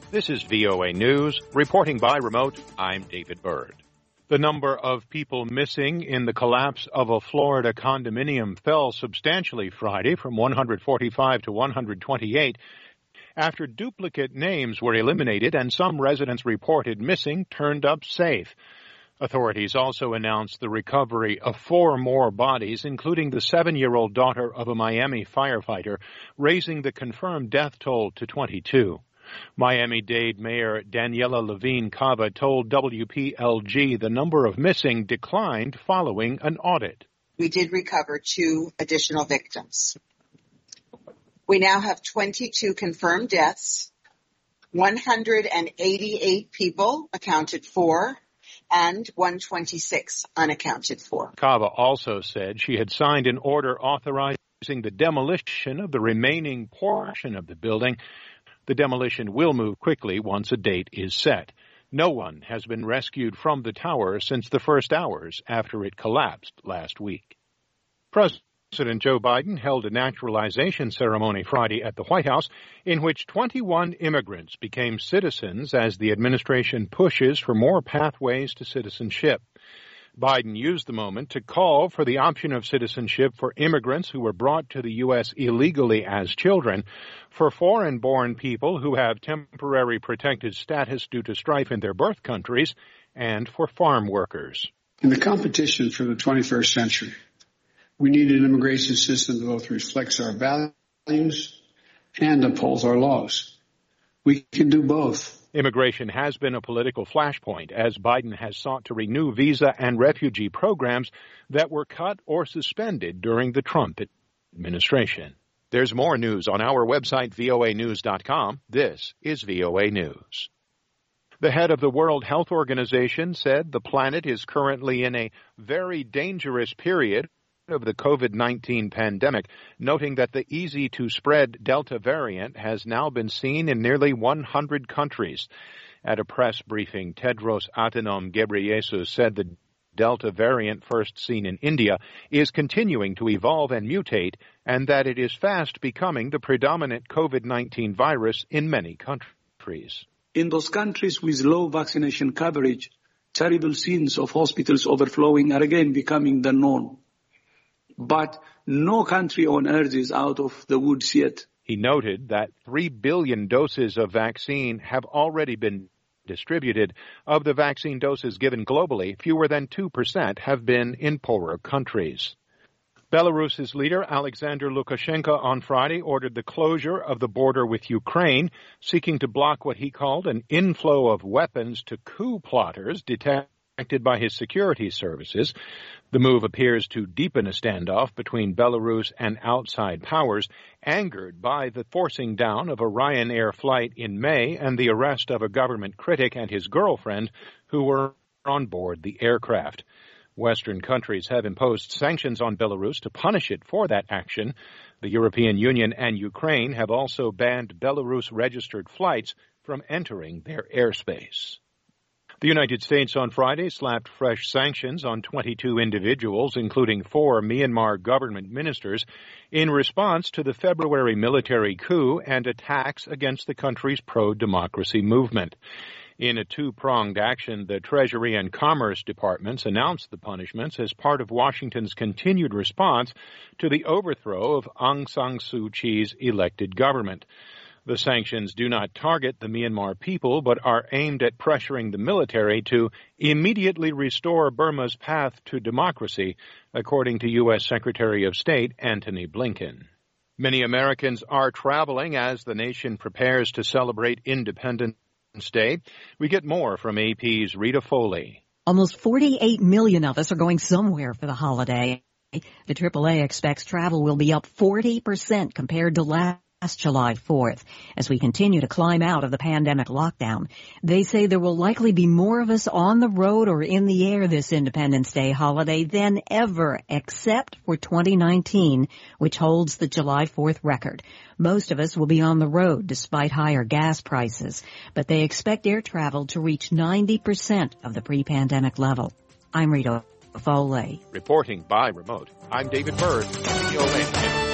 This is VOA News. Reporting by remote, I'm David Byrd. The number of people missing in the collapse of a Florida condominium fell substantially Friday from 145 to 128 after duplicate names were eliminated and some residents reported missing turned up safe. Authorities also announced the recovery of 4 more bodies, including the 7-year-old daughter of a Miami firefighter, raising the confirmed death toll to 22. Miami-Dade Mayor Daniela Levine Cava told WPLG the number of missing declined following an audit. We did recover 2 additional victims. We now have 22 confirmed deaths, 188 people accounted for, and 126 unaccounted for. Cava also said she had signed an order authorizing the demolition of the remaining portion of the building. The demolition will move quickly once a date is set. No one has been rescued from the tower since the first hours after it collapsed last week. President Joe Biden held a naturalization ceremony Friday at the White House in which 21 immigrants became citizens as the administration pushes for more pathways to citizenship. Biden used the moment to call for the option of citizenship for immigrants who were brought to the U.S. illegally as children, for foreign-born people who have temporary protected status due to strife in their birth countries, and for farm workers. In the competition for the 21st century, we need an immigration system that both reflects our values and upholds our laws. We can do both. Immigration has been a political flashpoint as Biden has sought to renew visa and refugee programs that were cut or suspended during the Trump administration. There's more news on our website, voanews.com. This is VOA News. The head of the World Health Organization said the planet is currently in a very dangerous period of the COVID-19 pandemic, noting that the easy-to-spread Delta variant has now been seen in nearly 100 countries. At a press briefing, Tedros Adhanom Ghebreyesus said the Delta variant first seen in India is continuing to evolve and mutate, and that it is fast becoming the predominant COVID-19 virus in many countries. In those countries with low vaccination coverage, terrible scenes of hospitals overflowing are again becoming the norm. But no country on earth is out of the woods yet. He noted that 3 billion doses of vaccine have already been distributed. Of the vaccine doses given globally, fewer than 2% have been in poorer countries. Belarus's leader, Alexander Lukashenko, on Friday ordered the closure of the border with Ukraine, seeking to block what he called an inflow of weapons to coup plotters detected by his security services. The move appears to deepen a standoff between Belarus and outside powers, angered by the forcing down of a Ryanair flight in May and the arrest of a government critic and his girlfriend who were on board the aircraft. Western countries have imposed sanctions on Belarus to punish it for that action. The European Union and Ukraine have also banned Belarus-registered flights from entering their airspace. The United States on Friday slapped fresh sanctions on 22 individuals, including 4 Myanmar government ministers, in response to the February military coup and attacks against the country's pro-democracy movement. In a 2-pronged action, the Treasury and Commerce Departments announced the punishments as part of Washington's continued response to the overthrow of Aung San Suu Kyi's elected government. The sanctions do not target the Myanmar people, but are aimed at pressuring the military to immediately restore Burma's path to democracy, according to U.S. Secretary of State Antony Blinken. Many Americans are traveling as the nation prepares to celebrate Independence Day. We get more from AP's Rita Foley. Almost 48 million of us are going somewhere for the holiday. The AAA expects travel will be up 40% compared to last July 4th. As we continue to climb out of the pandemic lockdown, they say there will likely be more of us on the road or in the air this Independence Day holiday than ever, except for 2019, which holds the July 4th record. Most of us will be on the road despite higher gas prices, but they expect air travel to reach 90% of the pre-pandemic level. I'm Rita Foley. Reporting by remote, I'm David Byrd, VOA.